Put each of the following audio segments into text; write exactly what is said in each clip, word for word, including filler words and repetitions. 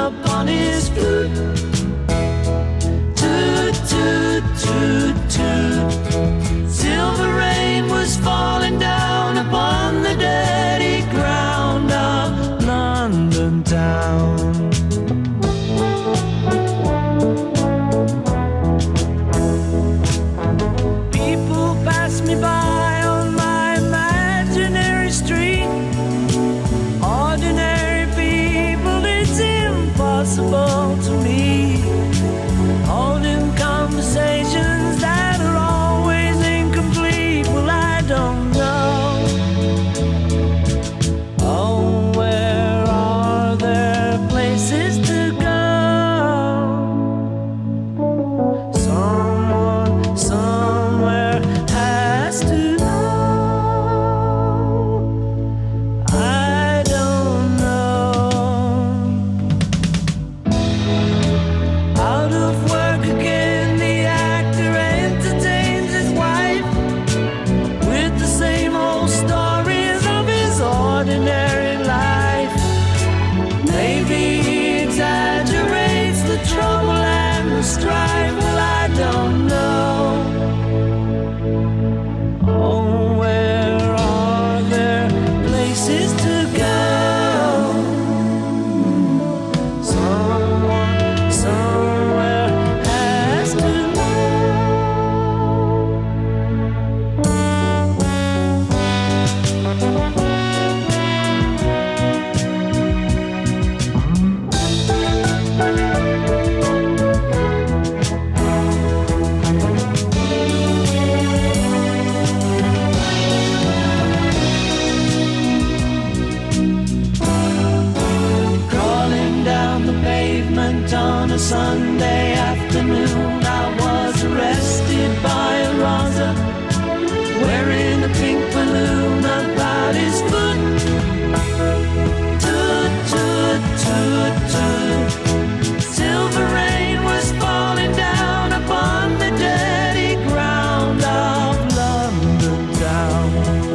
upon his flute. Toot, toot, toot, toot. Silver rain was falling down upon the dirty ground of London town. People pass me by on my imaginary street. Ordinary people, it's impossible to meet. Holding conversations that are always incomplete. Well, I don't know. Oh, where are there places to go? Someone, somewhere has to know. I don't know. Out of work again, the actor entertains his wife with the same old stories of his ordinary life. Maybe he exaggerates the trouble and the strife. Well, I don't know. Oh, where are there places to go? Someone, somewhere has to crawling down the pavement on a Sunday afternoon. I was arrested by a Raza wearing a pink balloon about his foot. Toot, toot, toot, toot. Silver rain was falling down upon the dirty ground of London town.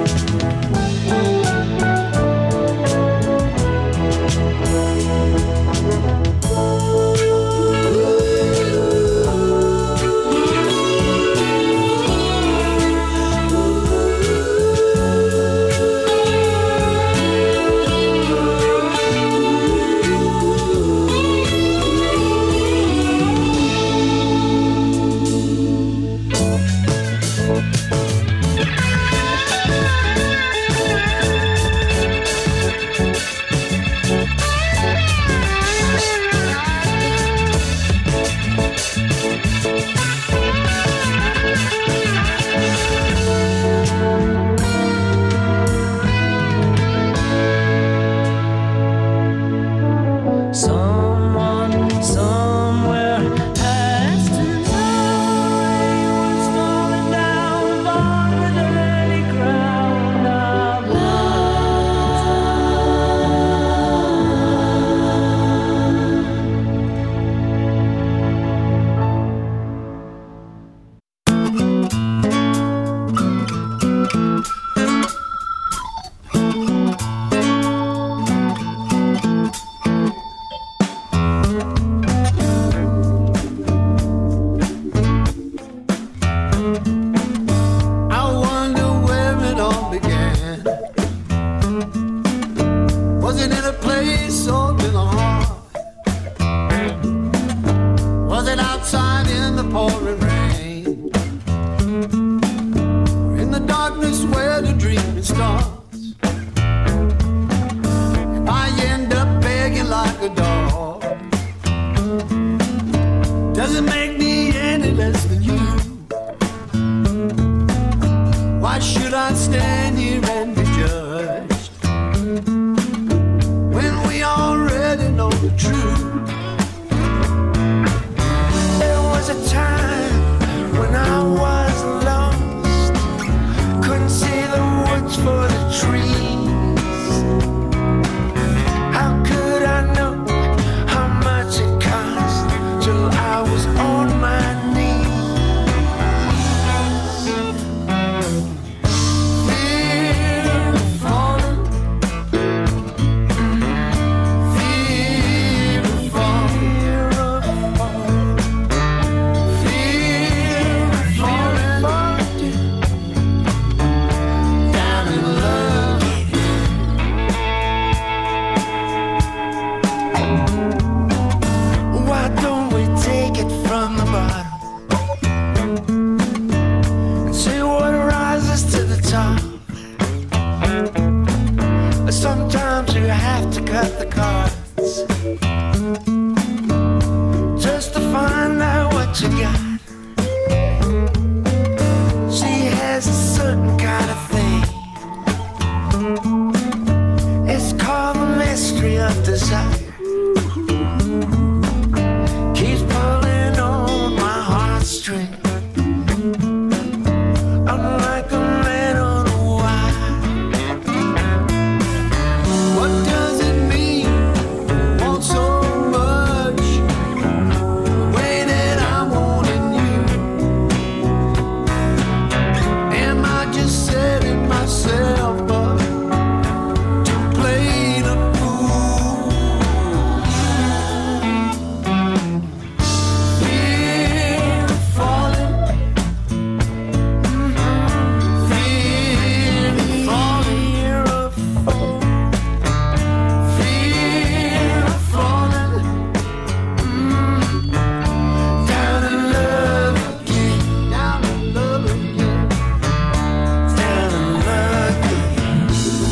Someone, somewhere has to know. Rain was falling down upon the dirty ground of I wonder where it all began. Was it in a place or in a heart? Was it outside in the pouring rain? Or in the darkness where the dreaming starts? If I end up begging like a dog, does it make me any less than you? Why should I stand here and be judged when we already know the truth? There was a time when I was lost, couldn't see the woods for the trees. How could I know how much it cost till I was on my knees? Fear of falling, fear of I have to cut the cards just to find out what you got. She has a certain kind of thing. It's called the mystery of desire. Keeps pulling on my heartstring. Unlike a man on a wire. What does it mean? Want so much the way that I'm wanting you. Am I just setting myself up to play the fool? Fear of falling, fear of falling, fear of falling, fear of falling, down in love again, down in love again, down in love again.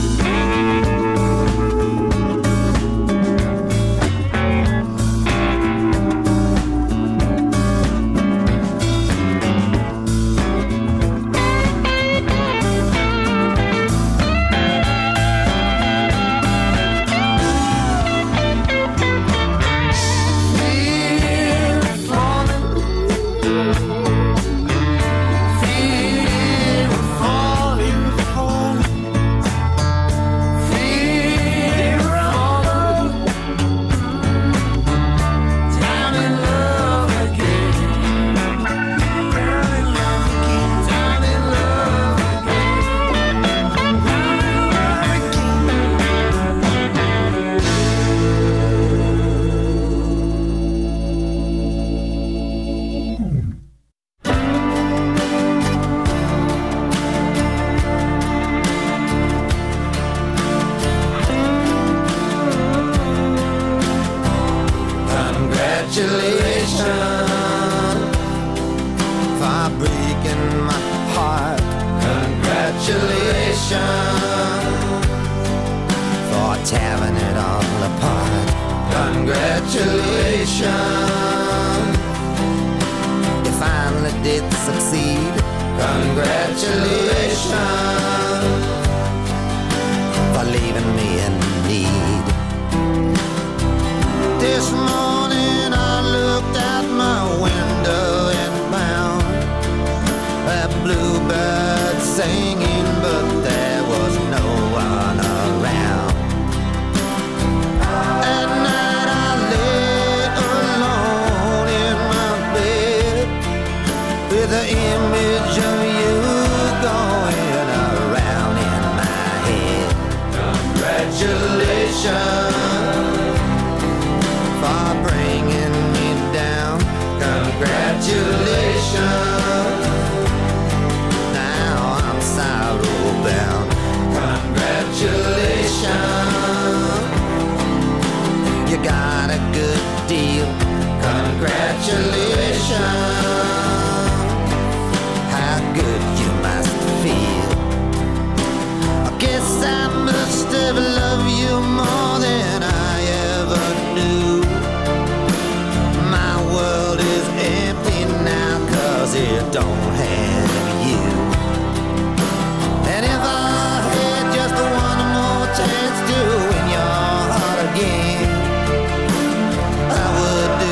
Fear of falling, fear of falling, falling, fear of falling, down in love again, down in love again, down in love Congratulations for breaking my heart. Congratulations for tearing it all apart. Congratulations, you finally did succeed. Congratulations for leaving me in need. This morning I looked out my window and found a bluebird singing, but there was no one around. At night I lay alone in my bed with the image of you going around in my head. Congratulations for bringing me down. Congratulations, now I'm sorrow bound. Congratulations, you got a good deal. Congratulations, how good you must feel. I guess I must have loved you more than I ever knew. My world is empty now 'cause it don't have you. And if I had just one more chance to win your heart again, I would do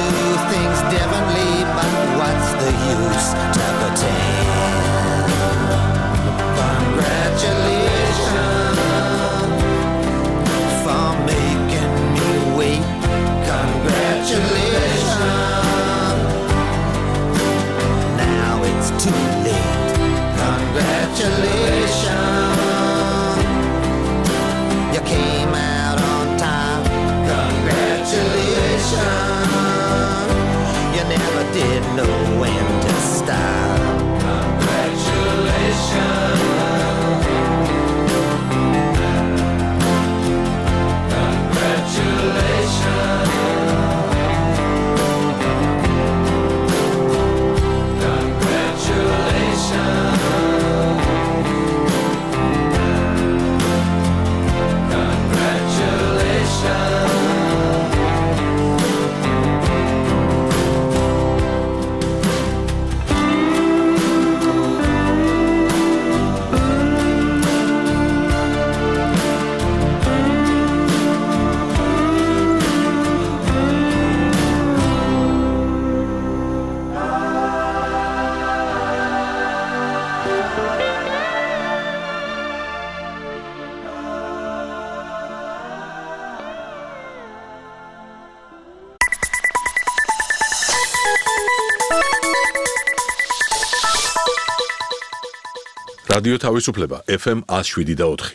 რადიო თავისუფლება ეფ ემ one oh seven და four.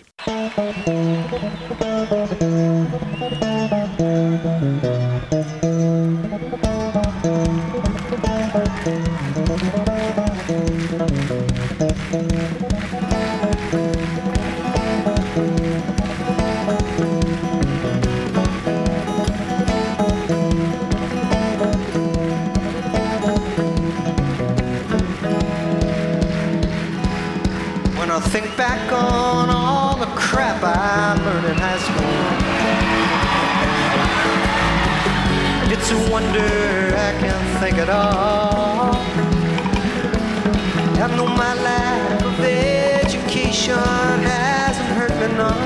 Think back on all the crap I learned in high school. It's a wonder I can think at all. I know my lack of education hasn't hurt me none.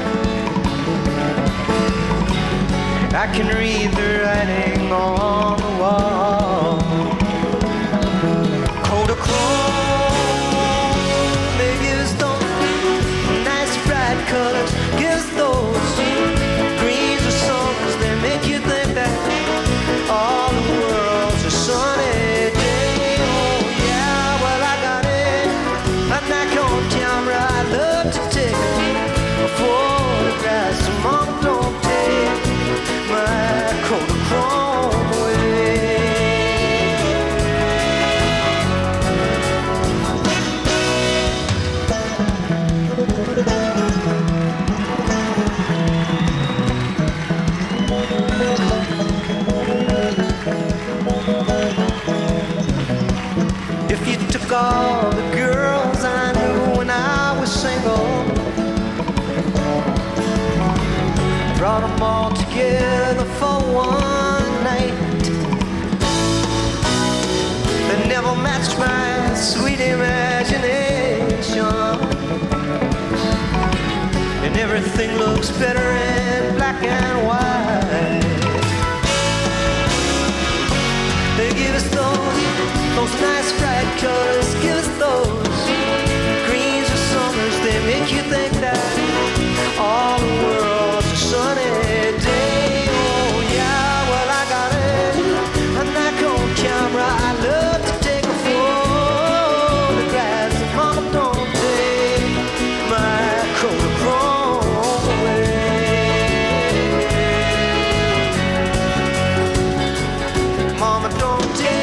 I can read the writing on the wall. Kodachrome, maybe it's colors, gives those greens or songs that make you think that all the world's a sunny day. Oh yeah, well I got it. I'm not on camera. I love to take photographs. So mom, don't take my Kodachrome away. All the girls I knew when I was single, brought them all together for one night. They never matched my sweet imagination, and everything looks better in black and white. They give us those Those nice bright colors, give us those greens or summers. They make you think that all the world's a sunny day. Oh yeah, well I got it. I'm not on camera. I love to take a photograph. Mama, don't take my Kodachrome away. Mama, don't take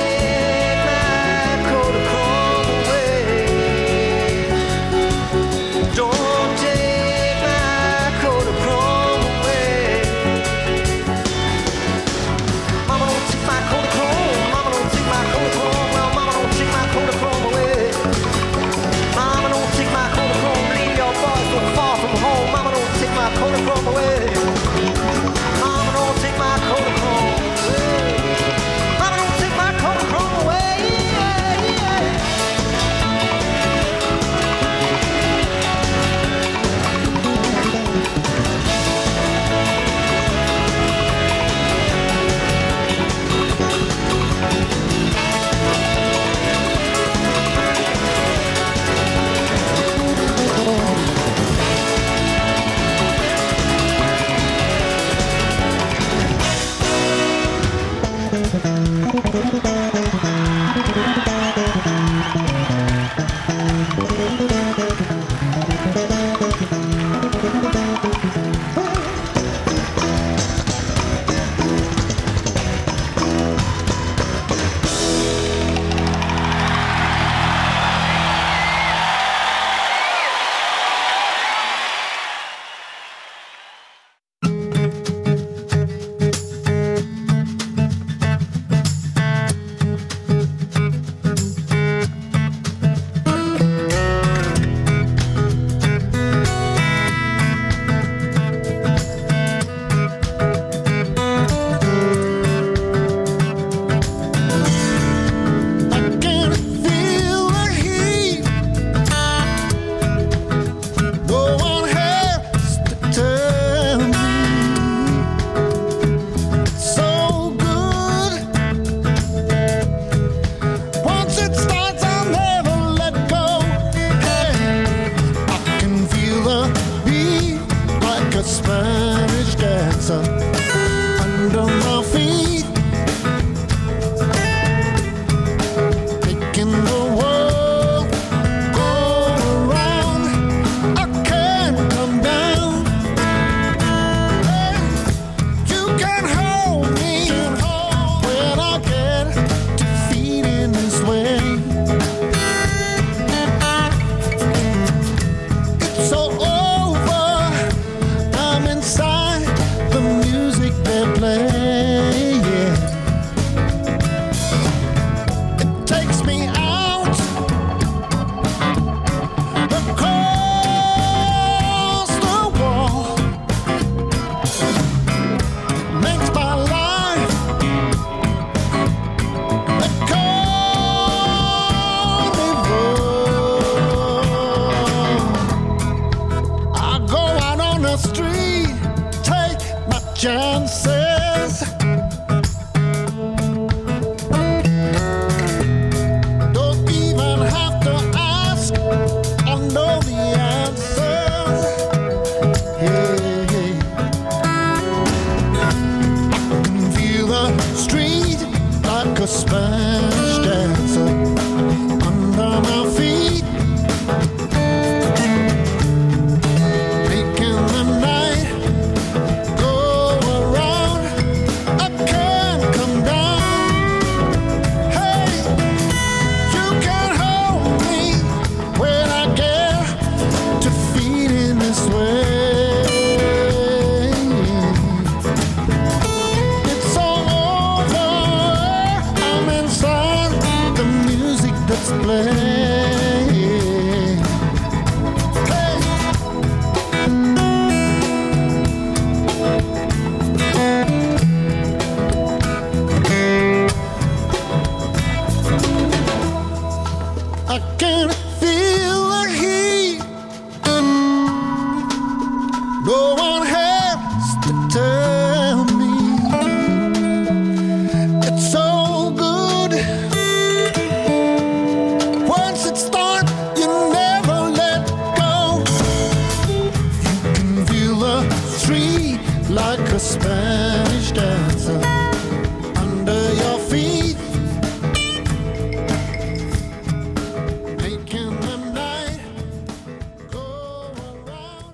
Kodachrome away. Mama, don't take my Kodachrome away. Mama, don't take my Kodachrome away. Yeah, yeah. Making the world go around. they play, yeah. It takes me out across the wall, makes my life a carnival. I go out on the street, take my chances. Don't even have to ask, I know the answers. Hey, hey. I can feel the street like a Spanish dancer under my feet, making the night go around. I can't come down. Hey, you can hold me when I get to feeling this way. It's all over. I'm inside the music that's playing. Hey. I can feel the heat. No one has to tell me. It's so good. Once it starts, you never let go. You can feel the street like a Spanish dancer under your feet, making the night go around.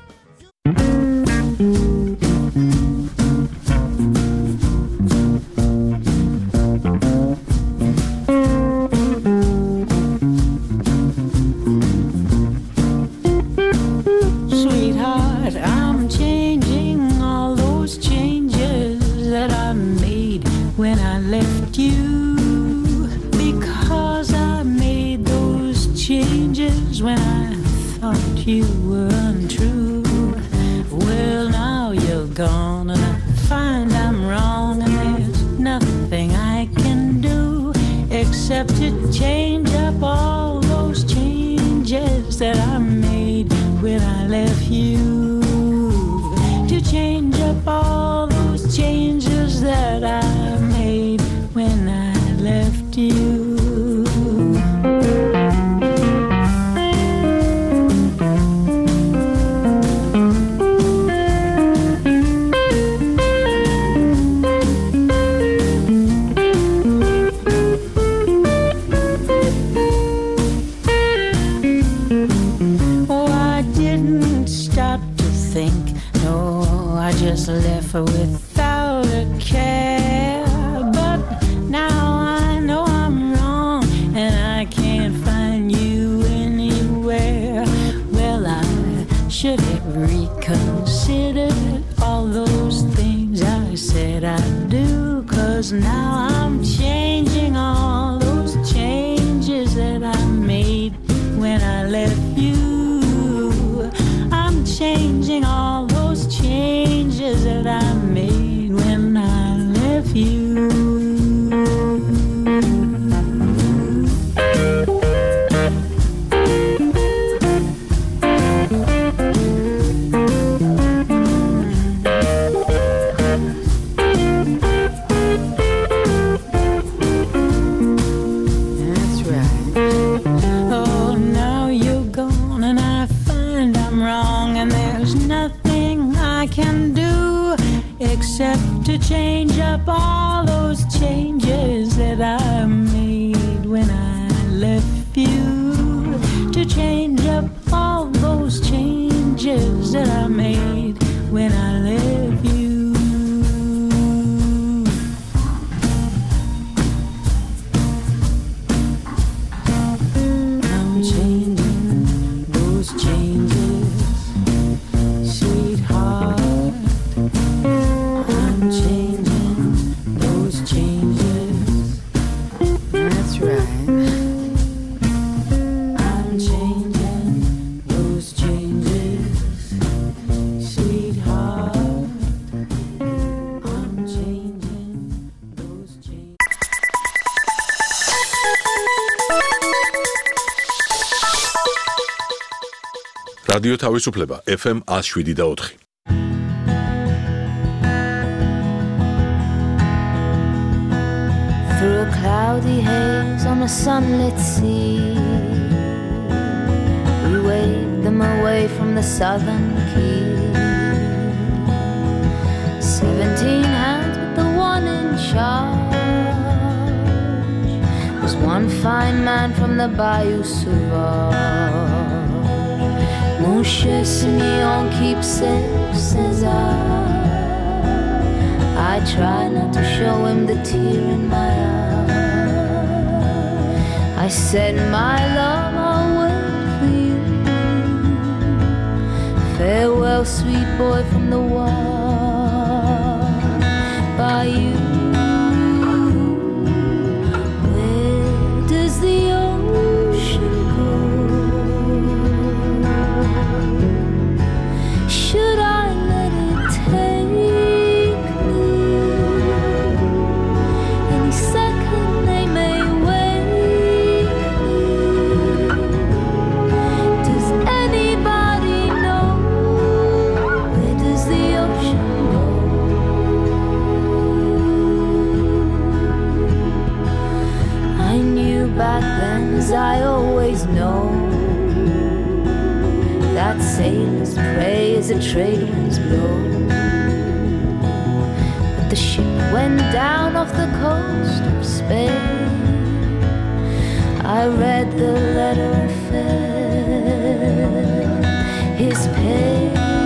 Sweetheart, I'm changing all those changes that I made when I left you, because I made those changes when I thought you were untrue. Well, now you're gone and I find I'm wrong, and there's nothing I can do except to change up all those changes that I made when I left you. To change up all those changes that I made when I left you. Oh, I didn't stop to think. No, I just left without a care. But now I know I'm wrong and I can't find you anywhere. Well, I should have reconsidered all those things I said I'd do, 'cause now I'm changing all those changes that I made when I left you. I'm changing all those changes that I made when I left you. That's right. Oh, now you're gone and I find I'm wrong, and there's nothing I can do except to change up all those changes that I made when I left you. To change up all those changes that I made when I left you. I'm changing those changes, sweetheart. I'm რადიო თავისუფლება ეფ ემ one oh seven და four. Through a cloudy haze on a sunlit sea, we waved them away from the southern key. Seventeen hands with the one in charge was one fine man from the Bayou Sauvage. Mon cher Simeon, keep safe, says I. I try not to show him the tear in my eye. I said, my love, I'll wait for you. Farewell, sweet boy from the wall. By you. Where does the ocean go? Should I let it take me? Any second they may wake me. Does anybody know? Where does the ocean go? I knew back then, as I always know, that sailors pray as the trade winds blow. But the ship went down off the coast of Spain. I read the letter and felt his pain.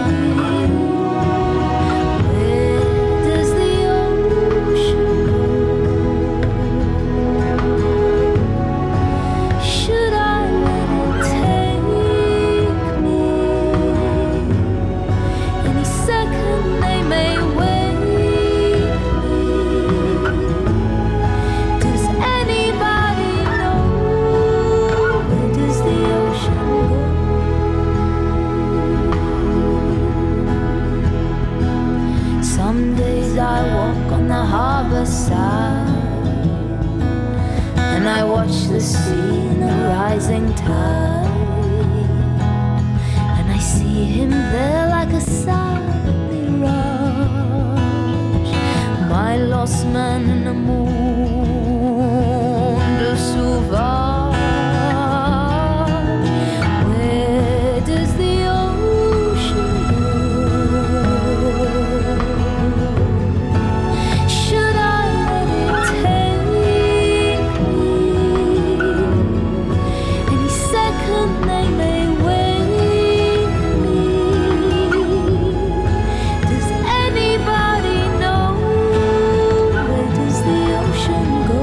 Where does the ocean go? Should I let it take me? Any second they may wake me. Does anybody know? Where does the ocean go? Some days I walk on the harbor side, and I watch the sea in the rising tide, and I see him there like a silent mirage, my lost man in the monde sauvage. Where does the ocean go? Should I let it take me? Any second they may wake me. Does anybody know? Where does the ocean go?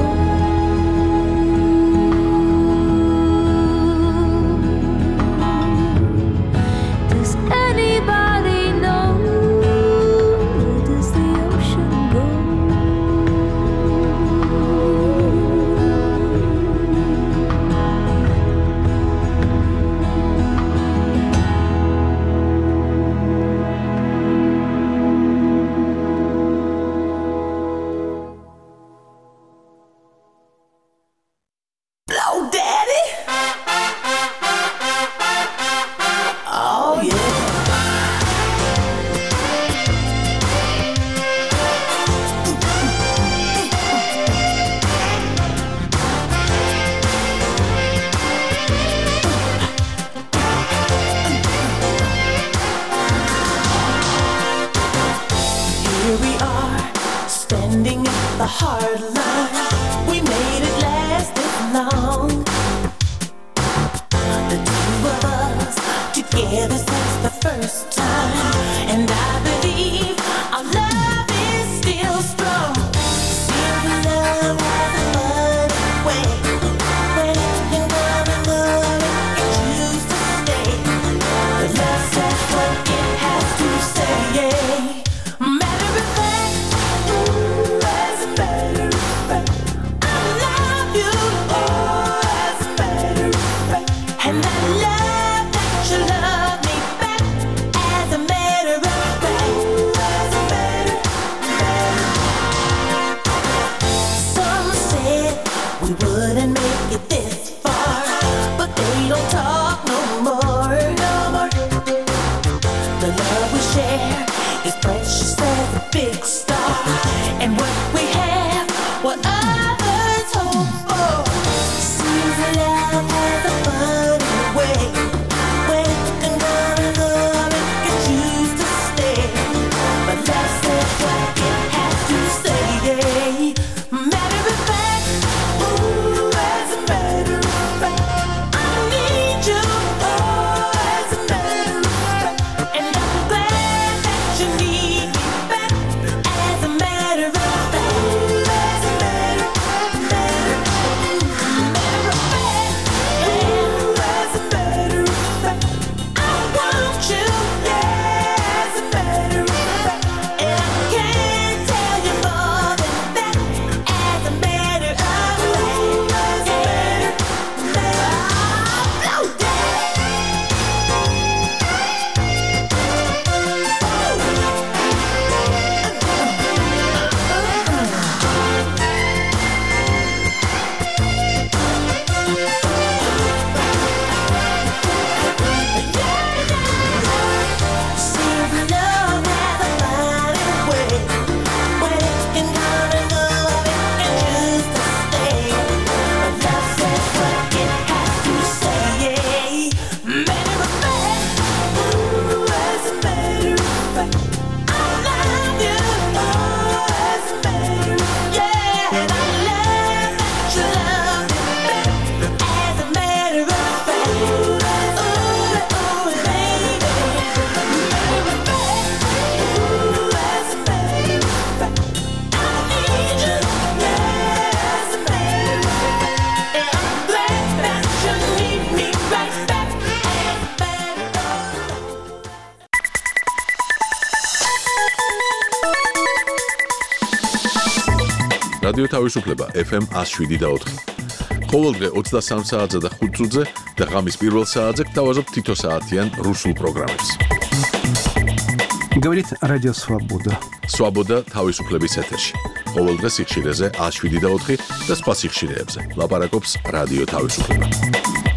Does anybody know? Where does the ocean go? Blow daddy. Oh yeah. Here we are, standing at the hard line. We made it last this long. The two of us together since the first time, and I believe our love is still strong. Silver love has a funny way. When you wanna love it, it chooses to stay. The love says what it has to say. Matter of fact, ooh, as a matter of fact, I love you. Oh, as a matter of fact, and I love that you love me back. As a matter of fact. big star. And what we have, what others hope for. Seems love has a funny way. When it can gonna go, it can choose to stay. But love says what it has to say. Matter of fact, ooh, as a matter of fact, I need you. Oh, as a matter of fact, and I'm glad that you need me back. As a matter of fact, as a matter, matter, matter of fact, yeah, as a matter of fact, I want you. Yeah, as a matter of fact, and I can't tell you more than that. As a matter of fact, as a matter, matter, oh, seems love has a funny way. When it can come and go, it can choose to stay. But love says what it has to say. Matter of fact, ooh, as a matter of fact, I love you. Oh, as a matter of yeah, and I love that you love me back. As a matter of fact, ooh, ooh, baby. Matter of fact, ooh, as a matter of fact, I need you. Yeah, as a matter of fact, and I'm glad that you need me right back. As a matter of რადიო თავისუფლება ეფ ემ one oh seven და four. ყოველდღე ოცდასამ საათზე და ხუთ წუთზე და ღამის პირველ საათზე გთავაზობ თითო საათიან რუსულ პროგრამებს. Говорит Радио Свобода. Свобода თავისუფლების ეთერში. ყოველდღე სიხშირეზე one oh seven და four და სხვა სიხშირეებზე. ლაპარაკობს რადიო თავისუფლება.